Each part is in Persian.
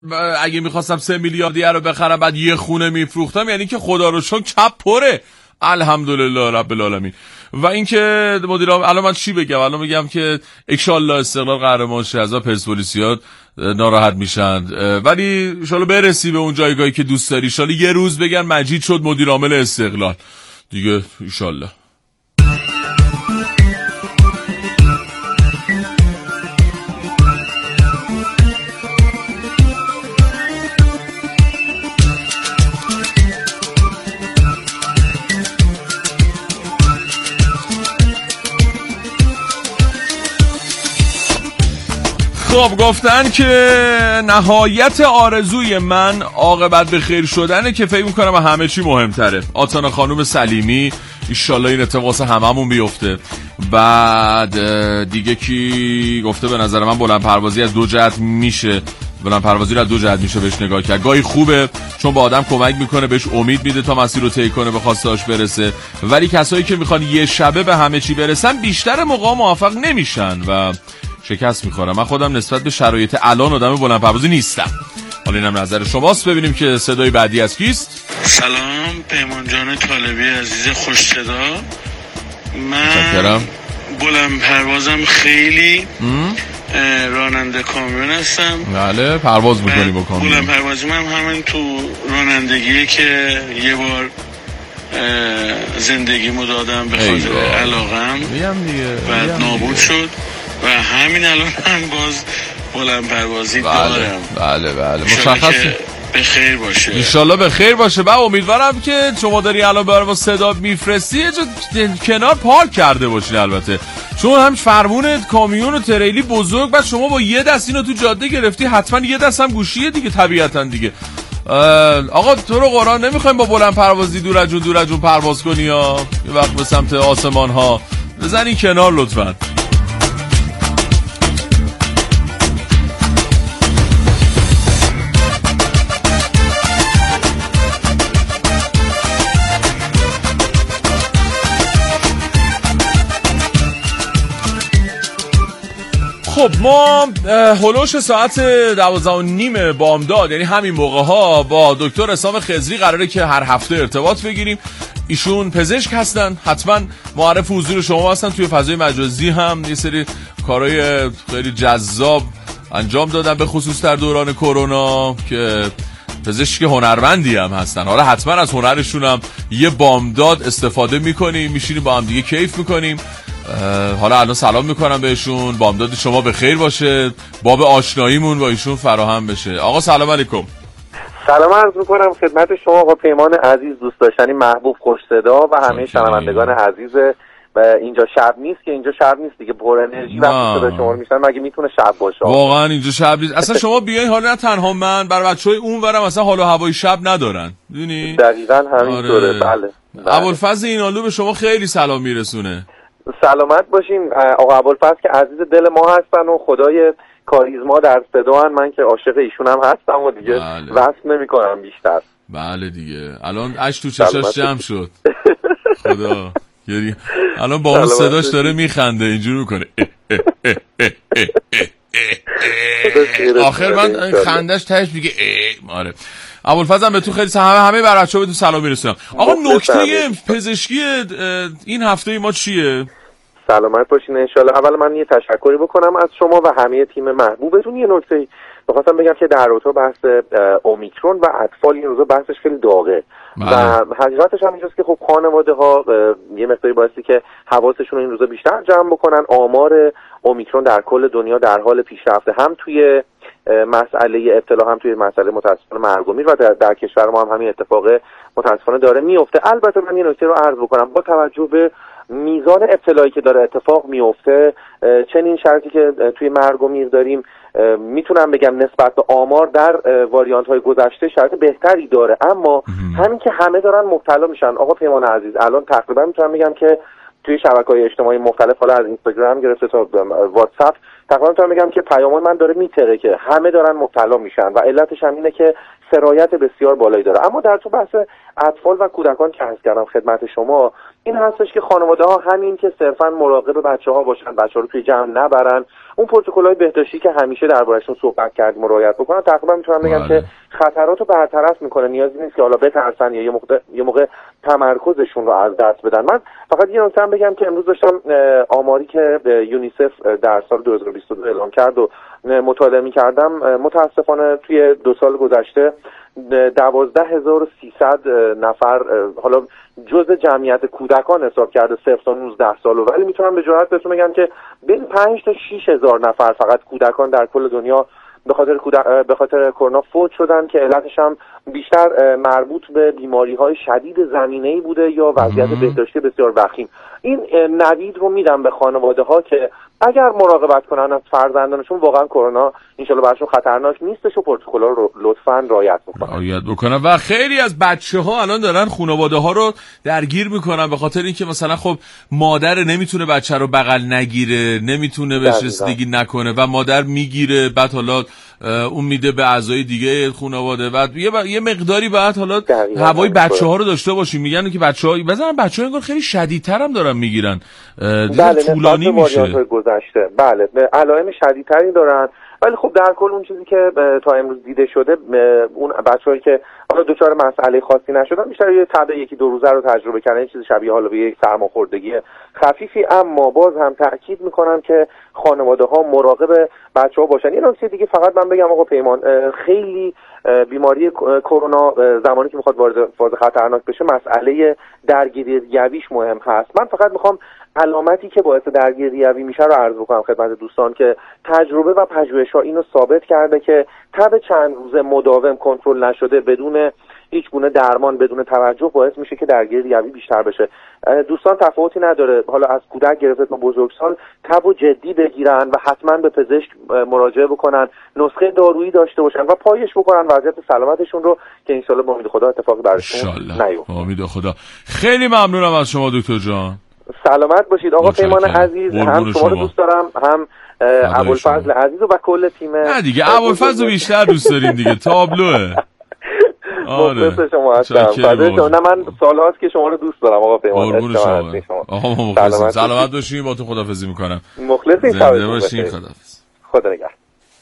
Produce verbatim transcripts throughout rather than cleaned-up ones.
اگه میخواستم سه میلیاردی رو بخرم بعد یه خونه میفروختم، یعنی که خدا رو شکر چپ پره. الحمدلله رب العالمین. و اینکه مدیر الان من چی بگم؟ الان میگم که ان شاء الله استقلال قهرمان شه، از پرسپولیسیات ناراحت میشن، ولی ان شاء الله برسی به اون جایگاهی که دوست داری. ان شاء الله یه روز بگن مجید شد مدیر عامل استقلال دیگه، ان شاء الله. خب گفتن که نهایت آرزوی من عاقبت به خیر شدنه، که فکر میکنم همه چی مهمتره. آتانا خانوم سلیمی انشالله این اتفاق هممون بیفته. بعد دیگه کی گفته به نظر من بلند پروازی از دو جهت میشه، بلند پروازی رو از دو جهت میشه بهش نگاه کرد. گاهی خوبه چون با آدم کمک میکنه، بهش امید میده تا مسیر رو طی کنه، به خواسته‌اش برسه. ولی کسایی که میخوان یه شبه به همه چی برسن بیشتر موقع موفق نمیشن و شکست میخورم. من خودم نسبت به شرایط الان آدم بلند پروازی نیستم. حالا اینم نظر شماست، ببینیم که صدای بعدی از کیست. سلام پیمان جان طالبی عزیز خوش صدا. من بلند پروازم خیلی راننده کامیون هستم. بله پرواز میکنی با کامیون. بلند پروازی من همین تو رانندگیه که یه بار زندگیمو دادم به خاطر علاقم بعد نابود شد و همین الان هم باز بلند پروازی بله. دارم. بله بله مشخصه. به خیر باشه انشالله به خیر باشه. و امیدوارم که شما داری الان برای صدا میفرستی کنار پارک کرده باشین، البته چون هم فرمون کامیون و تریلی بزرگ، بعد شما با یه دست اینو تو جاده گرفتی، حتما یه دست هم گوشیه دیگه طبیعتا دیگه. آقا تو رو قرآن نمیخوایم با بلند پروازی دور از جون دور از جون پرواز کنی یا یه وقت به سمت آسمان ها بزنی کنار لطفاً. خب ما هلوش ساعت دوازده و نیم بامداد، یعنی همین موقع ها، با دکتر حسام خضری قراره که هر هفته ارتباط بگیریم. ایشون پزشک هستن، حتما معرف حضور شما هستن. توی فضای مجازی هم یه سری کارهای خیلی جذاب انجام دادن، به خصوص در دوران کرونا، که پزشک هنرمندی هم هستن. حالا حتما از هنرشون هم یه بامداد استفاده میکنیم، میشینیم با هم دیگه کیف میکنیم. حالا الان سلام میکنم بهشون، بامداد شما به خیر باشه، باب آشناییمون با ایشون فراهم بشه. آقا سلام علیکم. سلام عرض میکنم خدمت شما آقا پیمان عزیز، دوست داشتنی، محبوب، خوش صدا و همه شنوندگان عزیز. و اینجا شب نیست که، اینجا شب نیست دیگه، پر انرژی وقتی صدا شما میشن مگه میتونه شب باشه؟ واقعا اینجا شب نیست اصلا. شما بیاین حالا نه تنها من، بر بچهای اونورم اصلا حال و هوای شب ندارن، میدونی؟ دقیقاً همینطوره. آره. بله, بله. ابوالفضل اینالو به شما خیلی سلام میرسونه. سلامت باشین آقا ابوالفضل که عزیز دل ما هستن و خدای کاریزما در صدا هن. من که عاشق ایشون هم هستم و دیگه بله. وصف نمی کنم بیشتر. بله دیگه الان اش تو چشاش جمع شد. خدا یعنی الان با اون صداش داره میخنده، اینجوری میکنه آخر من خندش تهش میگه آره. ابوالفضل هم به تو خیلی همه همه بچه‌ها به تو سلام میرسونم. آقا نکته پزشکی این هفته ما چیه؟ سلامت باشین انشالله. اول من یه تشکری بکنم از شما و همه تیم محبوبتون. یه نکته بخواستم بگم که در رابطه بحث اومیکرون و اطفال این روزا بحثش خیلی داغه و حقیقتش هم اینجاست که خب خانواده ها یه مقداری بایستی که حواسشون این روزا بیشتر جمع بکنن. آمار اومیکرون در کل دنیا در حال پیشرفته، هم توی مسئله ابتلا هم توی مسئله متاسفانه مرگ و میر، و در, در کشور ما هم همین اتفاق متاسفانه داره میفته. البته من یه نکته رو عرض بکنم، با توجه به میزان ابتلایی که داره اتفاق میفته، چنین شرطی که توی مرگ و میر داریم، میتونم بگم نسبت به آمار در واریانت های گذشته شرط بهتری داره. اما همین که همه دارن مبتلا میشن آقا پیمان عزیز، الان تقریبا میتونم بگم که توی شبکه‌های اجتماعی مختلف، حالا از اینستاگرام گرفته تا واتساپ، تقریبا میتونم بگم که پیامان من داره میتره که همه دارن مبتلا میشن و علتش هم اینه که سرایت بسیار بالایی داره. اما در تو بحث اطفال و کودکان که عرض کردم خدمت شما، این هستش که خانواده ها همین که صرفا مراقب بچه ها باشن، بچه ها رو توی جمع نبرن، اون پروتکل‌های بهداشتی که همیشه درباره‌شون صحبت کردیم رعایت بکنن، تقریبا میتونم بگم که خطرات رو برطرف میکنه. نیازی نیست که حالا بترسن یا یه موقع یه موقع تمرکزشون رو از دست بدن. من فقط یه نکته بگم که امروز داشتم آماری که یونیسف در سال دو هزار و بیست و دو اعلام کرد و مطالعه می‌کردم، متاسفانه توی دو سال گذشته دوازده هزار و سیصد نفر حالا جزء جمعیت کودکان حساب کرده صفر تا نوزده سال، ولی میتونم به جرئت بهتون بگم که بین پنج تا شش هزار نفر فقط کودکان در کل دنیا به خاطر کودک... به خاطر کرونا فوت شدن که علتش هم بیشتر مربوط به بیماری‌های شدید زمینه‌ای بوده یا وضعیت بهداشتی بسیار وخیم. این نوید رو میدم به خانواده‌ها که اگر مراقبت کنن از فرزندانشون، واقعا کرونا انشالله براشون خطرناک نیستش و پروتکل‌ها رو لطفاً رعایت بکنن. رعایت بکنن. و خیلی از بچه‌ها الان دارن خانواده‌ها رو درگیر میکنن به خاطر اینکه مثلا خب مادر نمیتونه بچه رو بغل نگیره، نمیتونه بهش رسیدگی نکنه و مادر میگیره، بعد حالا اون میده به اعضای دیگه خانواده، بعد یه, ب... یه مقداری بعد حالا هوای بچه‌ها رو داشته باشیم. میگن که بچه‌ها مثلا بچه‌ها انگار خیلی شدیدتر هم دارن میگیرن. بله، طولانی میشه. گذشته بله علائم شدیدتری دارن، ولی خب در کل اون چیزی که تا امروز دیده شده، اون بچه‌هایی که حالا دچار مسئله خاصی نشدن بیشتر یه تب یکی دو روزه رو تجربه کردن، چیز شبیه حالا به یک سرماخوردگی خفیفی، اما باز هم تاکید میکنن که خانواده‌ها مراقب بچه‌ها باشن. یه نکته دیگه فقط من بگم آقا پیمان، خیلی بیماری کرونا زمانی که میخواد وارد فاز خطرناک بشه مسئله درگیری ریویش مهم هست. من فقط میخوام علامتی که باعث درگیری ریوی میشه رو عرض بکنم خدمت دوستان که تجربه و پژوهش‌ها اینو ثابت کرده که تب چند روزه مداوم کنترل نشده بدون هیچ گونه درمان، بدون توجه، باعث میشه که درگیری ریوی بیشتر بشه. دوستان تفاوتی نداره حالا از کودک گرفته تا بزرگسال تب و جدی بگیرن و حتما به پزشک مراجعه بکنن، نسخه دارویی داشته باشن و پایش بکنن وضعیت سلامتشون رو که ان شاءالله با امید خدا اتفاقی براشون نیفته. امید خدا. خیلی ممنونم از شما دکتر جان. سلامت باشید آقا پیمان عزیز. هم شما رو دوست دارم، هم ابوالفضل عزیز و کل تیم. نه دیگه ابوالفضل بیشتر دوست داریم دیگه، تابلوه. آره مخلص شما هستم. نه من سال‌هاست که شما رو دوست دارم آقا پیمان. قربون شما. آقا مخلصیم. سلامت باشین. با تو خداحافظی میکنم. مخلصیم. زنده باشین. خداحافظ. خدا نگهدار.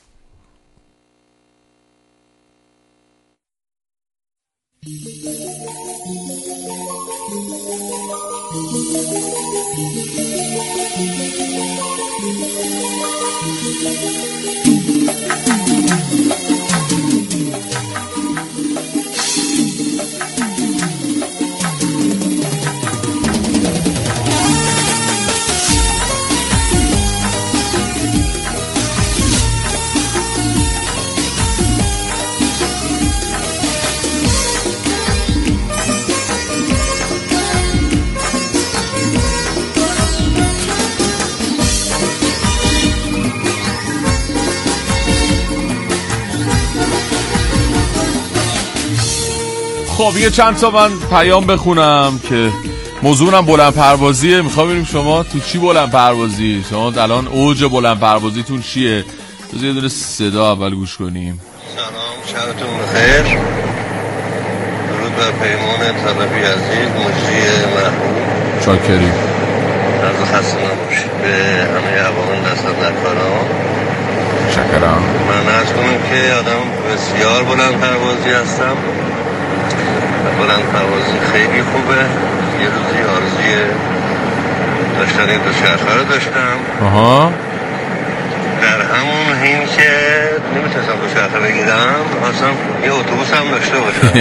خب یه چند تا من پیام بخونم که موضوعم بلند پروازیه. میخوام ببینیم شما تو چی بلند پروازی، شما الان اوج بلند پروازیتون چیه؟ بذار یه دونه صدا اول گوش کنیم. سلام، شبتون بخیر. درود بر پیمان طلبی عزیز، مجری محبوب. شاکریم. عرض خسته نباشید به همه عوامل دست از نکاران. شکرم. من عرض کنم که آدم بسیار بلند پروازی هستم. بلند پروازی خیلی خوبه. یه روزی آرزوی داشتن این دو شرخه رو داشتم. آها. در همون حین که نمیتونستم دو شرخه بگیرم، اصلا یه اتوبوس هم داشته باشم.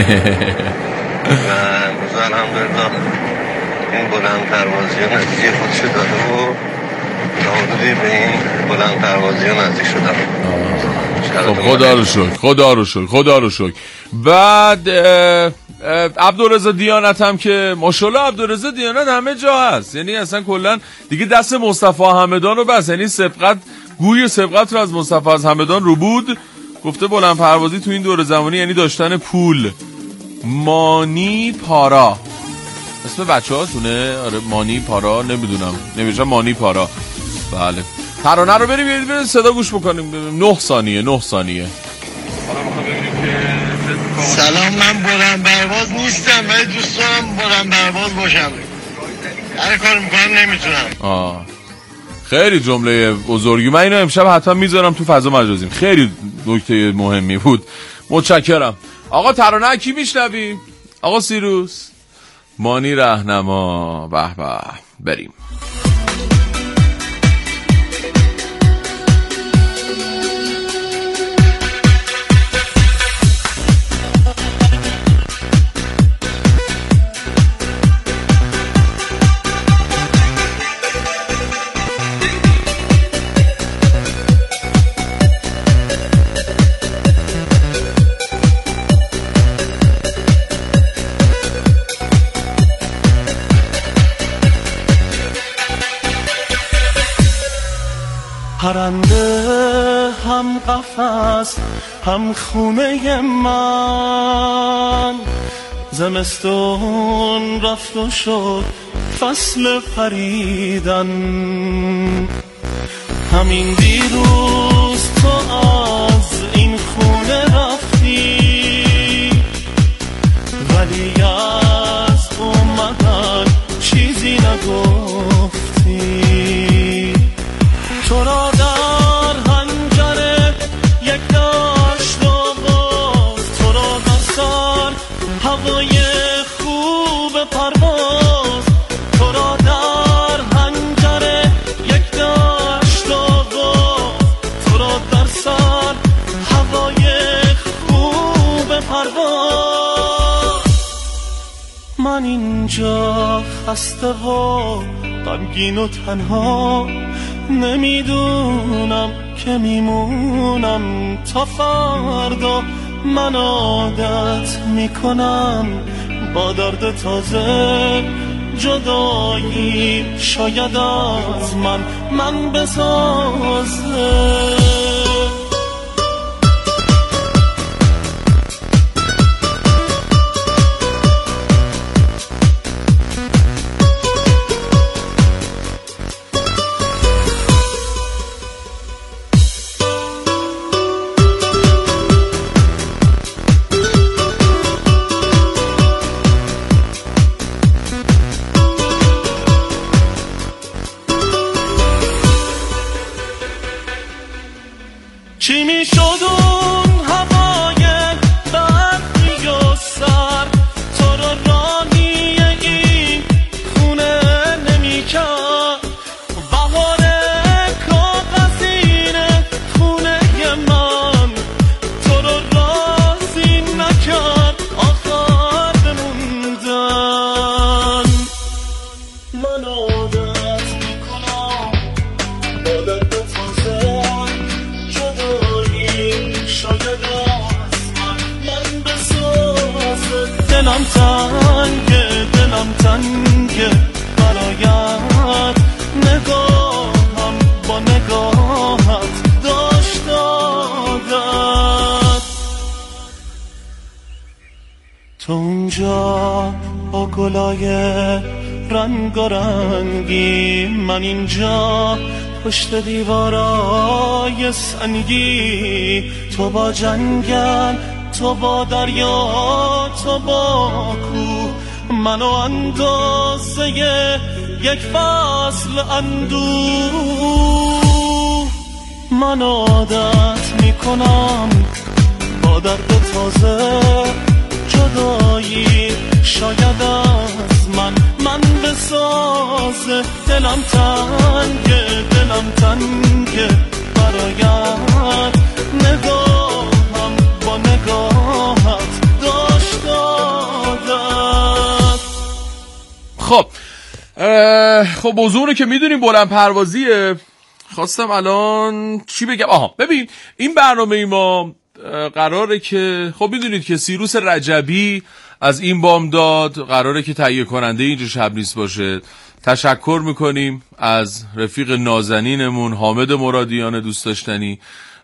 و امروز الحمدلله این بلند پروازی ها نتیجه خودشو داده و تا حدودی به این بلند پروازی ها نزدیک شدم. خب خدا رو شکر، خدا رو شکر، خدا رو شکر. بعد عبدالرضا دیانت هم که ماشاءالله عبدالرضا دیانت همه جا هست، یعنی اصلا کلا دیگه دست مصطفی همدان رو بس، یعنی سبقت گوی سبقت رو از مصطفی از همدان رو بود. گفته بلند پروازی تو این دور زمانی یعنی داشتن پول. مانی پارا اسم بچه هاتونه؟ آره مانی پارا، نمیدونم نمیشه مانی پارا. بله ترانه رو بریم بریم صدا گوش بکنیم. نه ثانیه نه ثانیه. سلام، من بلند پرواز نیستم ولی دوست دارم بلند پرواز باشم. هر کار میکنم نمیتونم. آه خیلی جمله بزرگی، من اینو امشب حتما میذارم تو فضا مجازیم، خیلی نکته مهمی بود. متشکرم. آقا ترانه کی میشنویم؟ آقا سیروس مانی رهنما. به به بریم. پرنده هم قفس هم خونه من، زمستون رفت و شد فصل پریدن. همین دیروز تو از این خونه رفتی، ولی از اومدن چیزی نگفتی. تو را در حنجره یک داشت آواز، تو را در سر هوای خوب پرواز. تو را در حنجره یک داشت آواز، تو را در سر هوای خوب پرواز. من اینجا خسته و غمگین و تنها، نمیدونم که میمونم تا فردا. من عادت میکنم با درد تازه جدایی، شاید از من من بسازه. چی می شد اون هوای برقی و سر، تو رو رانی این خونه نمی کرد. بهار کاغذینه خونه من، تو رو راضی نکرد آخر بموندن. من عادت می کنم با درد تازه شاید از من من بسازه. دلم تنگه دلم تنگه برایت، نگاهم با نگاهت داشت عادت. تو اونجا با گلای رنگ و رنگی، من اینجا پشت دیوارای سنگی. تو با جنگل، تو با دریا، تو با کوه، منو اندازه یک فصل اندوه. من عادت میکنم با درد تازه جدایی، شاید از من من بسازه. دلم تنگه دلم تنگه برایت، نگاهم با نگاهت داشت عادت. خب خب موضوع که میدونیم بلند پروازیه. خواستم الان چی بگم؟ آها ببین، این برنامه ما قراره که خب میدونید که سیروس رجبی از این بامداد قراره که تهیه کننده اینجا شب نیست باشه. تشکر میکنیم از رفیق نازنینمون حامد مرادیان دوست داشتنی.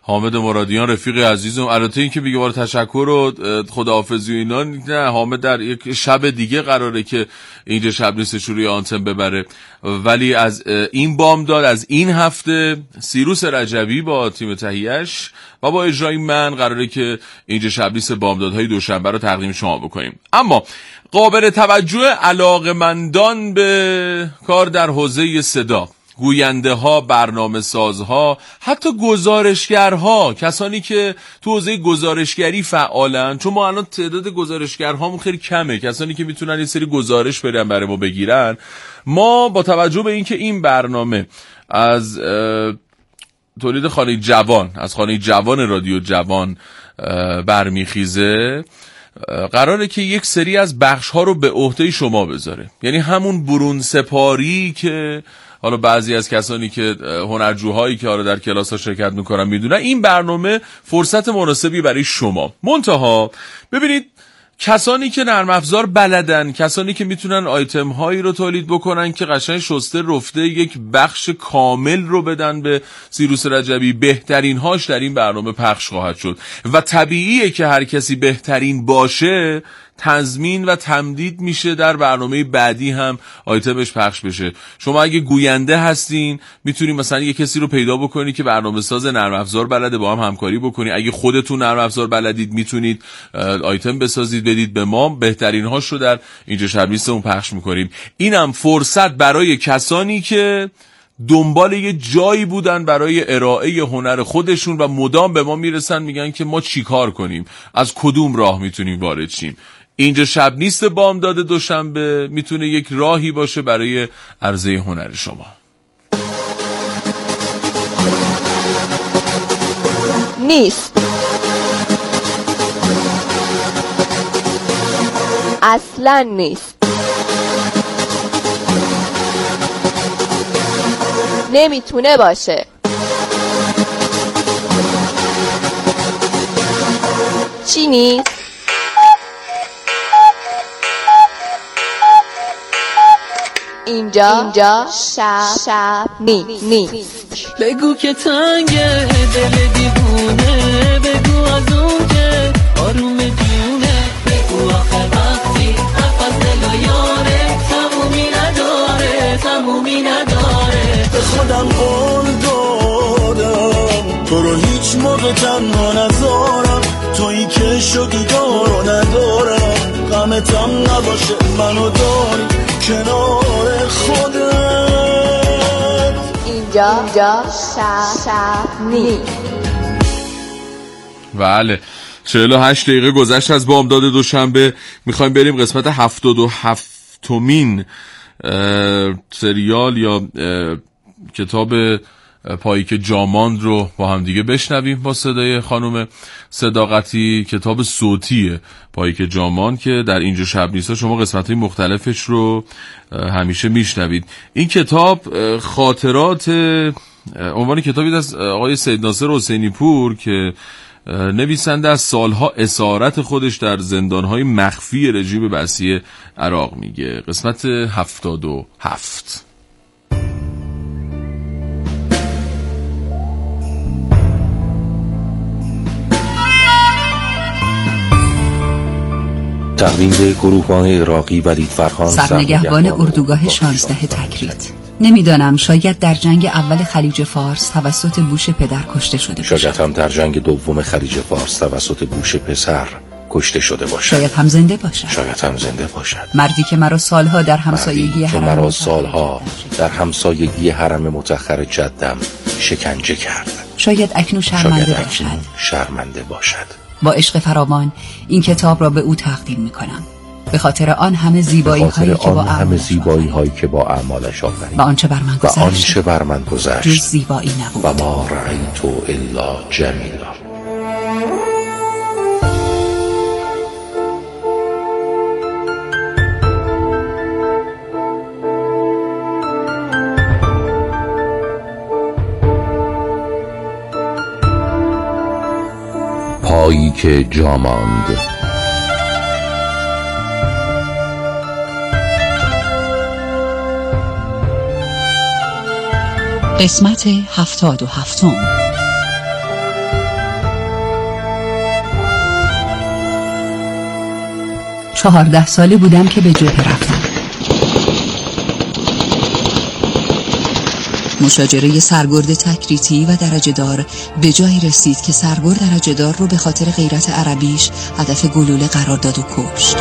حامد مرادیان رفیق عزیزم. البته این که میگه بار تشکر و خداحافظی و اینا، نه، حامد در یک شب دیگه قراره که اینجا شب نیستش روی آنتن ببره، ولی از این بامداد، از این هفته سیروس رجبی با تیم تهیه‌اش و با اجرای من قراره که اینجا شب نیست بامدادهای دوشنبه رو تقدیم شما بکنیم. اما قابل توجه علاقه‌مندان به کار در حوزه صدا، گوینده ها، برنامه سازها، حتی گزارشگرها، کسانی که تو حوزه گزارشگری فعالن، چون ما الان تعداد گزارشگرهامون خیلی کمه، کسانی که میتونن یه سری گزارش برن برای ما بگیرن. ما با توجه به اینکه این برنامه از تولید خانه جوان، از خانه جوان رادیو جوان برمیخیزه، قراره که یک سری از بخش ها رو به عهده شما بذاره. یعنی همون برون سپاری که حالا بعضی از کسانی که هنرجوهایی که حالا در کلاس ها شرکت میکنن میدونن، این برنامه فرصت مناسبی برای شما. منتها ببینید، کسانی که نرم افزار بلدن، کسانی که میتونن آیتم هایی رو تولید بکنن که قشنگ شسته رفته یک بخش کامل رو بدن به سیروس رجبی، بهترین هاش در این برنامه پخش خواهد شد و طبیعیه که هر کسی بهترین باشه تضمین و تمدید میشه در برنامه بعدی هم آیتمش پخش بشه. شما اگه گوینده هستین میتونید مثلا یه کسی رو پیدا بکنی که برنامه ساز نرم افزار بلده، با هم همکاری بکنی. اگه خودتون نرم افزار بلدید میتونید آیتم بسازید بدید به ما، بهترین هاش رو در اینجا شب نیستمون پخش میکنیم. اینم فرصت برای کسانی که دنبال یه جایی بودن برای ارائه هنر خودشون و مدام به ما میرسن میگن که ما چی کار کنیم، از کدوم راه میتونیم وارد شیم. اینجا شب نیست بامداد دوشنبه میتونه یک راهی باشه برای عرضه هنر شما. نیست، اصلا نیست، نمیتونه باشه. چی نیست؟ اینجا اینجا شب شب نیست نیست. بگو که تنگه دل دیوونه، بگو از اون که آروم دیونه، بگو آخه وقتی نفس دل و یاره تمومی نداره تمومی نداره. به خودم قول دادم تو رو هیچ موقع تنها نذارم، تویی که شدی دارو ندارم، غمتم نباشه منو داری کنار خودت. اینجا اینجا شب شب نیست. بله، چهل و هشت دقیقه گذشت از بامداد دوشنبه. میخوایم بریم قسمت هفتاد و هفتمین سریال یا کتاب پاییک جاماند رو با هم دیگه بشنویم با صدای خانم صداقتی. کتاب صوتی پاییک جاماند که در اینجا شب نیستا شما قسمت‌های مختلفش رو همیشه میشنوید. این کتاب خاطرات، عنوان کتابی از آقای سید ناصر حسینی پور که نویسنده از سالها اسارت خودش در زندان‌های مخفی رژیم بعثی عراق میگه. قسمت هفتاد و هفت. تقدیم به گروهبان عراقی ولید فرخان، سرنگهبان اردوگاه شانزده تکریت. نمیدانم، شاید در جنگ اول خلیج فارس توسط بوش پدر کشته شده باشد. شاید هم در جنگ دوم خلیج فارس توسط بوش پسر کشته شده باشد. شاید هم زنده باشد. شاید هم زنده باشد. مردی که مرا سالها در همسایگی حرم مرا سالها در همسایگی حرم متأخر جدم شکنجه کرد. شاید اکنون شرمنده شاید باشد. اکنون شرمنده باشد. با عشق فراوان این کتاب را به او تقدیم می‌کنم، به خاطر آن همه زیبایی هایی که با همه زیبایی هایی که با اعمالش آفرید و آنچه بر من گذشت و آنچه بر من گذشت جز زیبایی نبود. و ما رأیت الا جمیلا. پاییک جاماند. قسمت هفتاد و هفتم. چهارده ساله بودم که به جبهه رفتم. مشاجره سرگرد تکریتی و درجه دار به جایی رسید که سرگرد درجه دار رو به خاطر غیرت عربیش هدف گلوله قرار داد و کشت.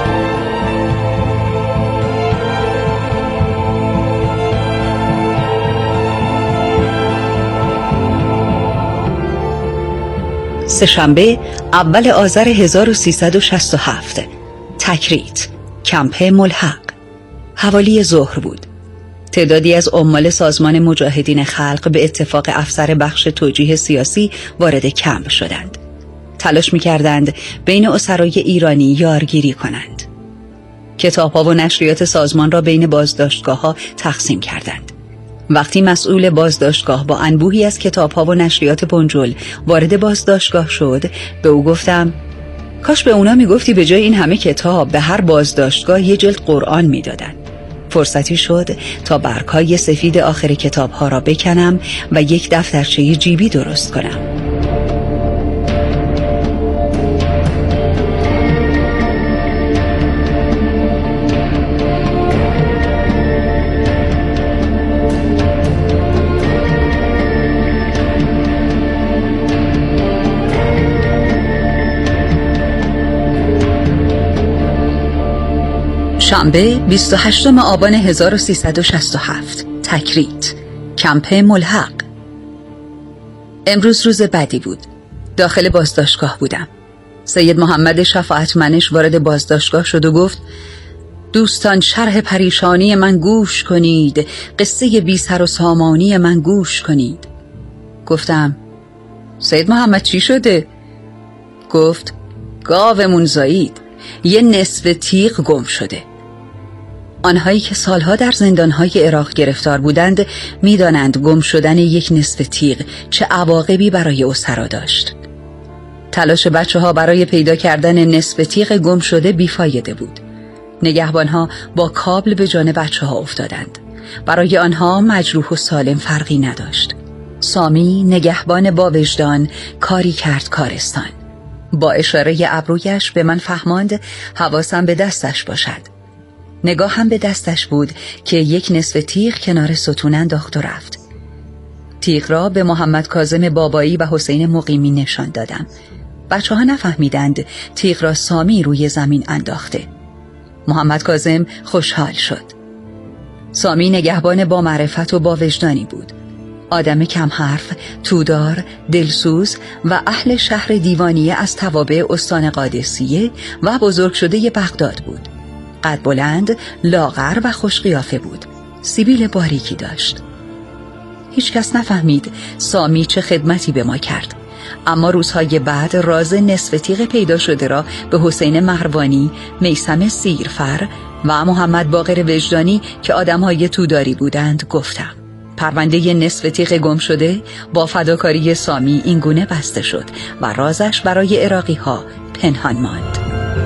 سه‌شنبه اول آذر هزار و سیصد و شصت و هفت، تکریت، کمپ ملحق. حوالی ظهر بود. تعدادی از عمال سازمان مجاهدین خلق به اتفاق افسر بخش توجیه سیاسی وارد کمپ شدند. تلاش می‌کردند بین اسرای ایرانی یارگیری کنند. کتاب‌ها و نشریات سازمان را بین بازداشتگاه‌ها تقسیم کردند. وقتی مسئول بازداشتگاه با انبوهی از کتاب‌ها و نشریات بنجل وارد بازداشتگاه شد، به او گفتم کاش به اونا میگفتی به جای این همه کتاب به هر بازداشتگاه یه جلد قرآن میدادن. فرصتی شد تا برگ‌های سفید آخر کتاب‌ها را بکنم و یک دفترچه جیبی درست کنم. شنبه بیست و هشتم آبان هزار و سیصد و شصت و هفت، تکریت، کمپ ملحق. امروز روز بدی بود. داخل بازداشتگاه بودم. سید محمد شفاعتمنش وارد بازداشتگاه شد و گفت دوستان شرح پریشانی من گوش کنید، قصه بی سر و سامانی من گوش کنید. گفتم سید محمد چی شده؟ گفت گاومون زایید، یه نصف تیغ گم شده. آنهایی که سالها در زندانهای عراق گرفتار بودند می‌دانند گم شدن یک نصف تیغ چه عواقبی برای اسرا داشت. تلاش بچه‌ها برای پیدا کردن نصف تیغ گم شده بیفایده بود. نگهبانها با کابل به جان بچه‌ها افتادند. برای آنها مجروح و سالم فرقی نداشت. سامی نگهبان با وجدان کاری کرد کارستان. با اشاره ابرویش به من فهماند حواسم به دستش باشد. نگاه هم به دستش بود که یک نصف تیغ کنار ستون انداخت و رفت. تیغ را به محمد کاظم بابایی و حسین مقیمی نشان دادم. بچه ها نفهمیدند تیغ را سامی روی زمین انداخته. محمد کاظم خوشحال شد. سامی نگهبان با معرفت و با وجدانی بود. آدم کم حرف، تودار، دلسوز و اهل شهر دیوانیه از توابع استان قادسیه و بزرگ شده بغداد بود. قد بلند، لاغر و خوش قیافه بود. سیبیل باریکی داشت. هیچ کس نفهمید سامی چه خدمتی به ما کرد. اما روزهای بعد راز نصف تیغ پیدا شده را به حسین مهروانی، میثم سیرفر و محمد باقر وجدانی که آدمهای توداری بودند گفتم. پرونده نصف تیغ گم شده با فداکاری سامی اینگونه بسته شد و رازش برای عراقی ها پنهان ماند.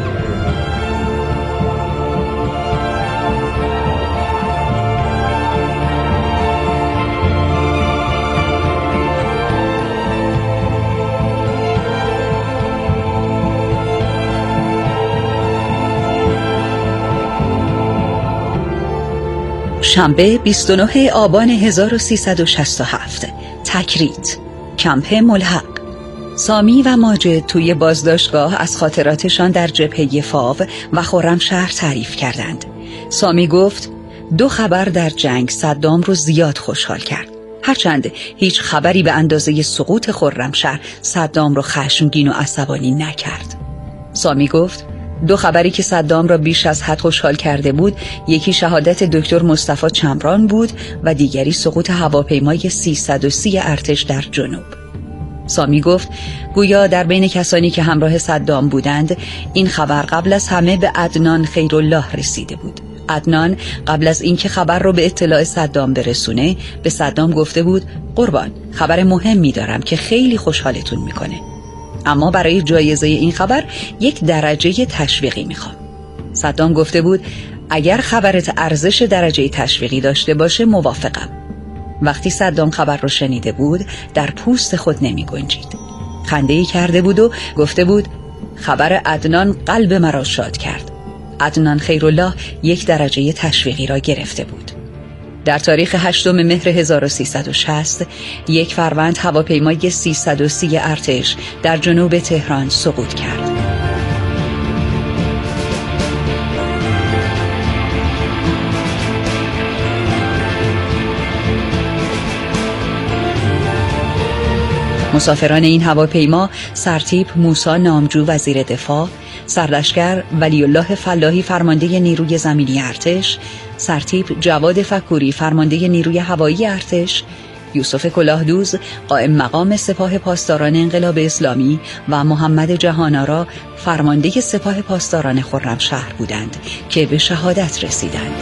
شنبه بیست و نه آبان هزار و سیصد و شصت و هفت، تکریت، کمپ ملحق. سامی و ماجد توی بازداشتگاه از خاطراتشان در جبهه فاو و خرمشهر تعریف کردند. سامی گفت دو خبر در جنگ صدام رو زیاد خوشحال کرد. هرچند هیچ خبری به اندازه سقوط خرمشهر صدام رو خشمگین و عصبانی نکرد. سامی گفت دو خبری که صدام را بیش از حد خوشحال کرده بود، یکی شهادت دکتر مصطفی چمران بود و دیگری سقوط هواپیمای سیصد و سی ارتش در جنوب. سامی گفت گویا در بین کسانی که همراه صدام بودند این خبر قبل از همه به عدنان خیرالله رسیده بود. عدنان قبل از اینکه خبر رو به اطلاع صدام برسونه به صدام گفته بود قربان خبر مهمی دارم که خیلی خوشحالتون میکنه، اما برای جایزه این خبر یک درجه تشویقی میخوام. صدام گفته بود اگر خبرت ارزش درجه تشویقی داشته باشه موافقم. وقتی صدام خبر رو شنیده بود در پوست خود نمی گنجید. خنده‌ای کرده بود و گفته بود خبر عدنان قلب مرا شاد کرد. عدنان خیرالله یک درجه تشویقی را گرفته بود. در تاریخ هشتم مهر هزار و سیصد و شصت یک فروند هواپیمای سیصد و سی ارتش در جنوب تهران سقوط کرد. مسافران این هواپیما سرتیپ موسی نامجو وزیر دفاع، سرلشکر ولی الله فلاحی فرمانده نیروی زمینی ارتش، سرتیپ جواد فکوری فرمانده نیروی هوایی ارتش، یوسف کلاهدوز قائم مقام سپاه پاسداران انقلاب اسلامی و محمد جهان‌آرا فرمانده سپاه پاسداران خرمشهر بودند که به شهادت رسیدند.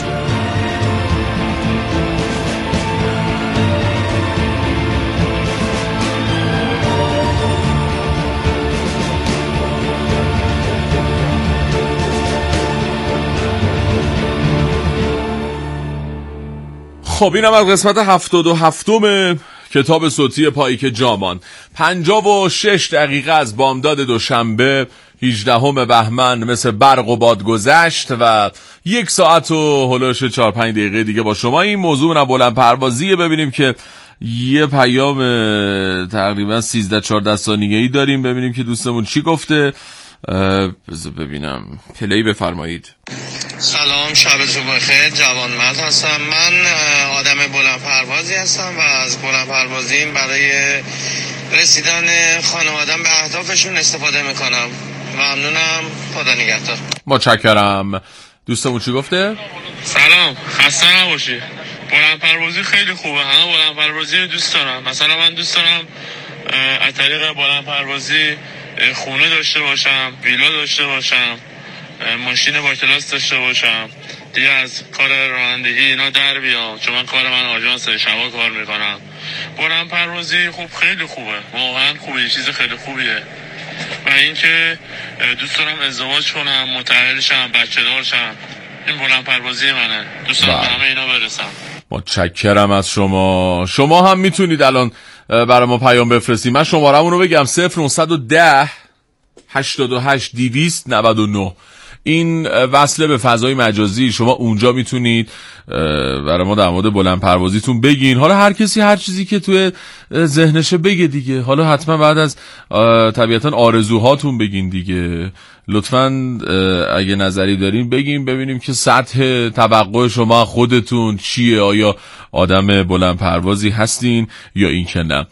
خب اینم از قسمت هفتاد و هفتم کتاب صوتی پاییک جامان. پنجاه و شش دقیقه از بامداد دوشنبه هجدهم بهمن مثل برق و باد گذشت و یک ساعت و هلوش چهار پنج دقیقه دیگه با شما. این موضوع بلند پروازیه. ببینیم که یه پیام تقریبا سیزده چهارده ثانیه‌ای داریم، ببینیم که دوستمون چی گفته. بذار ببینم، پلی بفرمایید. سلام، شبتون بخیر. جوانمرد هستم. من آدم بلند پروازی هستم و از بلند پروازیم برای رسیدن خانوادم به اهدافشون استفاده میکنم. ممنونم، خدا نگهدار. متشکرم. دوستمون چی گفته؟ سلام، خسته نباشی. بلند پروازی خیلی خوبه، همه بلند پروازی دوست دارم. مثلا من دوست دارم از طریق بلند پروازی خونه داشته باشم، ویلا داشته باشم، ماشین با کلاس داشته باشم، دیگه از کار رانندگی اینا در بیام، چون من کار من آژانس شبا کار میکنم. بلند پروازی خوب، خیلی خوبه، واقعا خوبه، چیز خیلی خوبیه. و اینکه دوست دارم ازدواج کنم، متأهل شم، بچه دار شم. این بلند پروازی منه، دوست دارم به همه اینا برسم. متشکرم از شما. شما هم میتونید الان برای ما پیام بفرستید. من شماره‌مون رو بگم: صفر نهصد و ده هشتاد و هشت دویست نود و نه. این وصله به فضای مجازی. شما اونجا میتونید برای ما در مورد بلند پروازیتون بگین. حالا هر کسی هر چیزی که توی ذهنشه بگه دیگه. حالا حتما بعد از طبیعتا آرزوهاتون بگین دیگه. لطفاً اگه نظری دارین بگین، ببینیم که سطح توقع شما خودتون چیه. آیا آدم بلند پروازی هستین یا این که نه؟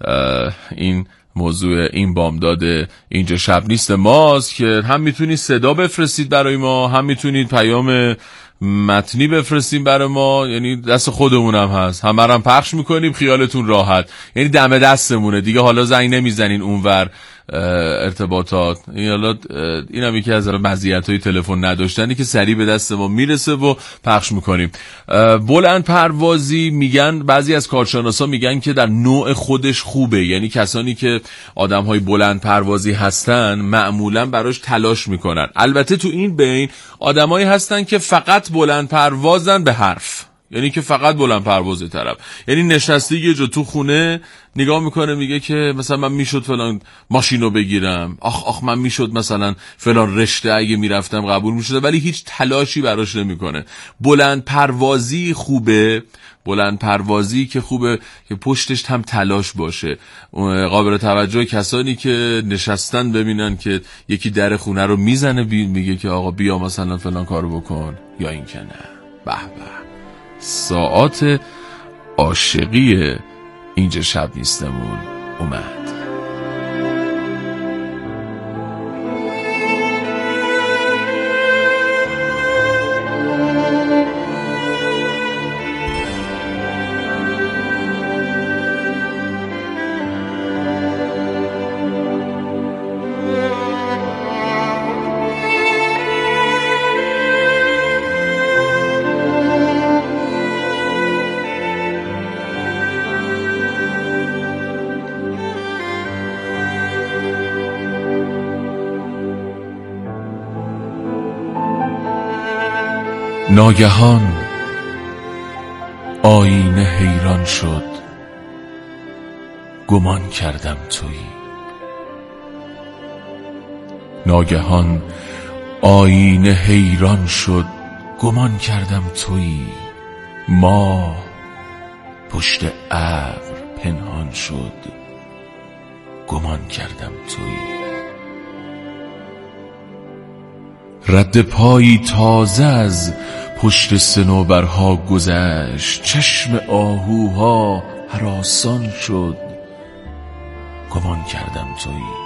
این موضوع این بامداد اینجا شب نیست ماست که هم میتونید صدا بفرستید برای ما، هم میتونید پیام متنی بفرستیم برای ما. یعنی دست خودمونم هست، همه هم پخش میکنیم، خیالتون راحت. یعنی دم دستمونه دیگه. حالا زنگ نمیزنین اونور ارتباطات. این حالا اینم یکی از مزیت‌های تلفن نداشتنی که سریع به دست ما میرسه و پخش میکنیم. بلند پروازی میگن، بعضی از کارشناسا میگن که در نوع خودش خوبه. یعنی کسانی که آدم‌های بلند پروازی هستن معمولا براش تلاش میکنن. البته تو این بین آدمایی هستن که فقط بلند پروازن به حرف، یعنی که فقط بلند پروازه طرف. یعنی نشسته یه جا تو خونه نگاه میکنه، میگه که مثلا من میشد فلان ماشینو بگیرم، آخ آخ من میشد مثلا فلان رشته اگه میرفتم قبول میشد، ولی هیچ تلاشی براش نمیکنه. بلند پروازی خوبه. بلند پروازی که خوبه که پشتش هم تلاش باشه. قابل توجه کسانی که نشستن ببینن که یکی در خونه رو میزنه، میگه که آقا بیا مثلا فلان کارو بکن، یا این که نه. به به، ساعات عاشقی اینجا شب نیستمون اومد. ناگهان آینه حیران شد، گمان کردم تویی. ناگهان آینه حیران شد گمان کردم تویی، ماه پشت ابر پنهان شد گمان کردم تویی. رد پایی تازه از پشت صنوبرها گذشت، چشم آهوها هراسان شد گمان کردم تویی.